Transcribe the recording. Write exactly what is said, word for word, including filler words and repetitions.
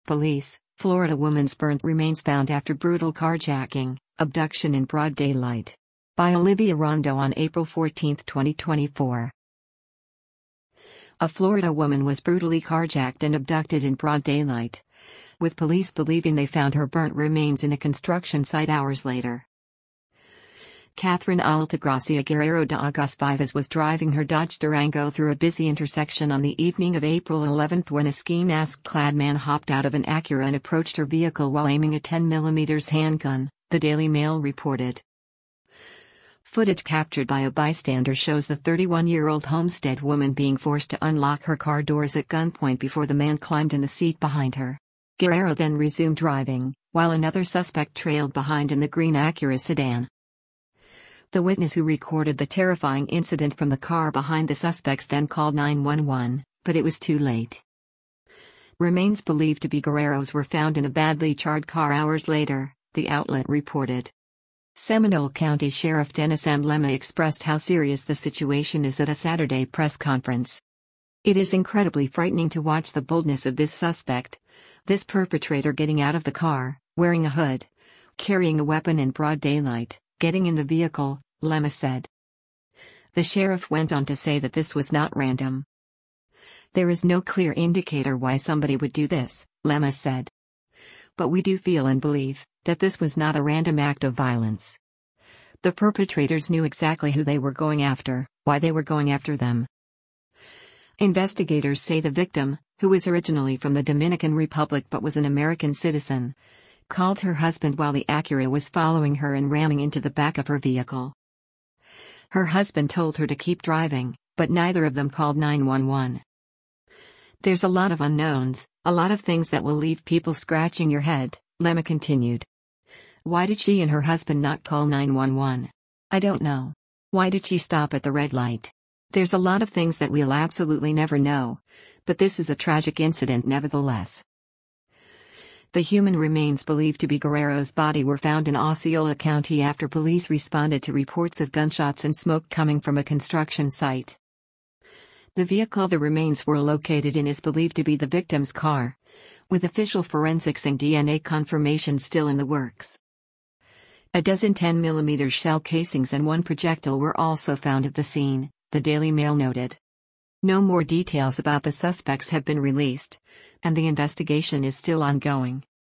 Police, Florida woman's burnt remains found after brutal carjacking, abduction in broad daylight. By Olivia Rondo on April fourteenth, twenty twenty-four. A Florida woman was brutally carjacked and abducted in broad daylight, with police believing they found her burnt remains in a construction site hours later. Catherine Altagracia Guerrero de Agas was driving her Dodge Durango through a busy intersection on the evening of April eleventh when a ski mask-clad man hopped out of an Acura and approached her vehicle while aiming a ten millimeter handgun, the Daily Mail reported. Footage captured by a bystander shows the thirty-one-year-old Homestead woman being forced to unlock her car doors at gunpoint before the man climbed in the seat behind her. Guerrero then resumed driving, while another suspect trailed behind in the green Acura sedan. The witness who recorded the terrifying incident from the car behind the suspects then called nine one one, but it was too late. Remains believed to be Guerrero's were found in a badly charred car hours later, the outlet reported. Seminole County Sheriff Dennis M. Lema expressed how serious the situation is at a Saturday press conference. "It is incredibly frightening to watch the boldness of this suspect, this perpetrator getting out of the car, wearing a hood, carrying a weapon in broad daylight, getting in the vehicle," Lema said. The sheriff went on to say that this was not random. "There is no clear indicator why somebody would do this," Lema said. "But we do feel and believe that this was not a random act of violence. The perpetrators knew exactly who they were going after, why they were going after them." Investigators say the victim, who was originally from the Dominican Republic but was an American citizen, called her husband while the Acura was following her and ramming into the back of her vehicle. Her husband told her to keep driving, but neither of them called nine one one. "There's a lot of unknowns, a lot of things that will leave people scratching your head," Lema continued. "Why did she and her husband not call nine one one? I don't know. Why did she stop at the red light? There's a lot of things that we'll absolutely never know, but this is a tragic incident nevertheless." The human remains believed to be Guerrero's body were found in Osceola County after police responded to reports of gunshots and smoke coming from a construction site. The vehicle the remains were located in is believed to be the victim's car, with official forensics and D N A confirmation still in the works. A dozen ten millimeter shell casings and one projectile were also found at the scene, the Daily Mail noted. No more details about the suspects have been released, and the investigation is still ongoing.